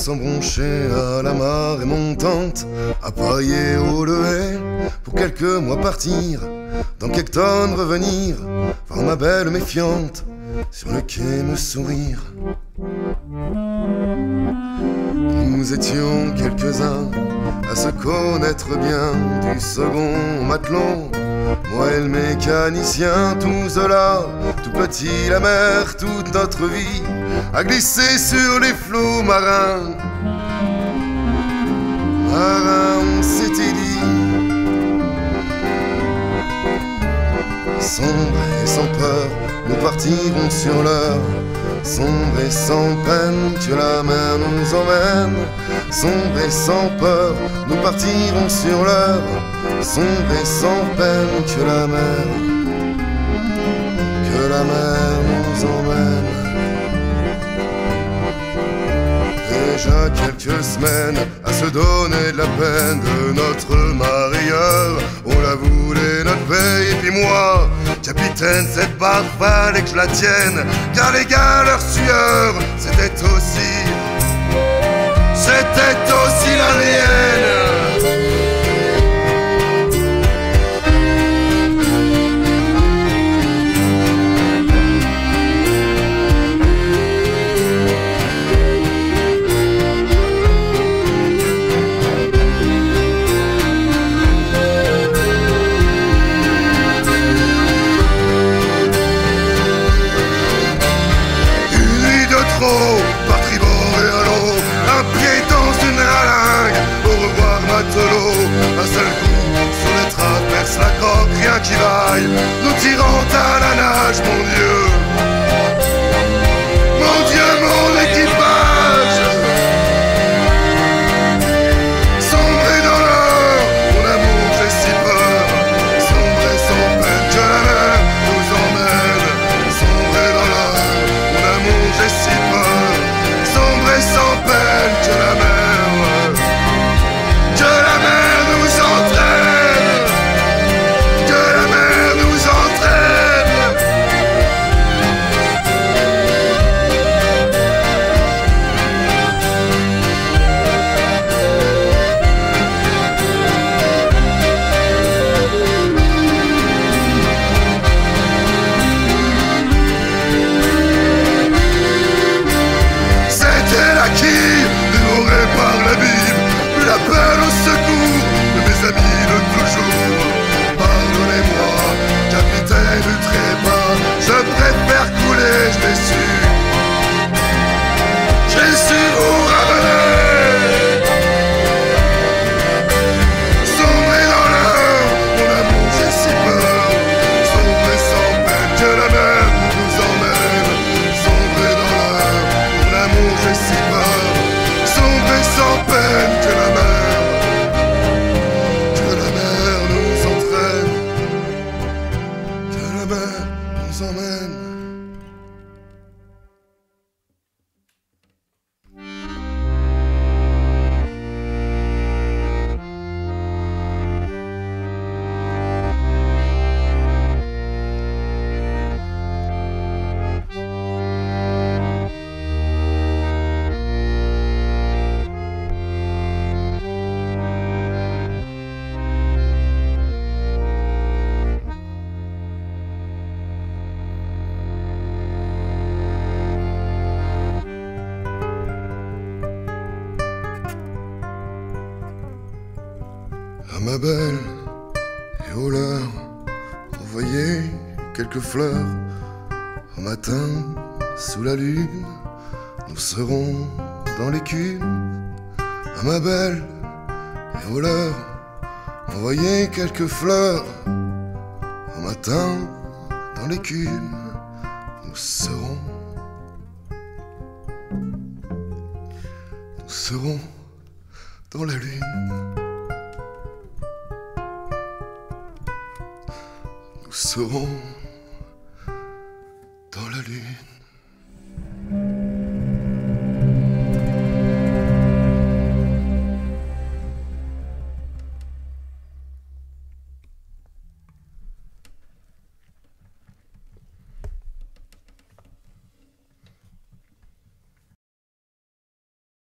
sans broncher à la marée montante, à parier au lehet pour quelques mois partir, dans quelques tonnes revenir, voir ma belle méfiante sur le quai me sourire. Nous étions quelques-uns à se connaître bien, du second matelot, moi et le mécanicien, tous là, tout petit, la mer, toute notre vie, à glisser sur les flots marins. Marins, on s'était dit, sombre et sans peur, nous partirons sur l'heure. Sombre et sans peine, que la mer nous emmène. Sombre et sans peur, nous partirons sur l'heure. Sombre et sans peine, que la mer nous emmène. Déjà quelques semaines à se donner de la peine de notre mareyeur. On la voulait notre paye et puis moi, capitaine, cette barre fallait que je la tienne, car les gars, leur sueur, c'était aussi la mienne. Par tribord et à l'eau, un pied dans une ralingue, au revoir matelot, un seul coup sur les traverses, la coque, rien qui vaille, nous tirant à la nage, mon Dieu, mon équipage. Sombrer dans l'heure, mon amour, j'ai si peur, sombrer sans peine, que la mer nous emmène. Sombrer dans l'heure, mon amour, j'ai si peur, sans peine, que la mer nous entraîne, que la mer nous entraîne. Qui, dévoré par l'abîme, plus l'appel au secours de mes amis de toujours. Pardonnez-moi, capitaine du trépas, je préfère couler, je l'ai su vous ramener. Sombrer dans l'heure, mon amour, j'ai si peur, sombrer sans peine, que la mer nous emmène. Sombrer dans l'heure, mon amour, j'ai si peur, sombrer sans peine, que la mer nous entraîne, que la mer nous emmène. À ma belle et au leur, envoyez quelques fleurs. Au matin, sous la lune, nous serons dans l'écume. À ma belle et au leur, envoyez quelques fleurs. Au matin, dans l'écume, nous serons dans la lune. Nous serons dans la lune.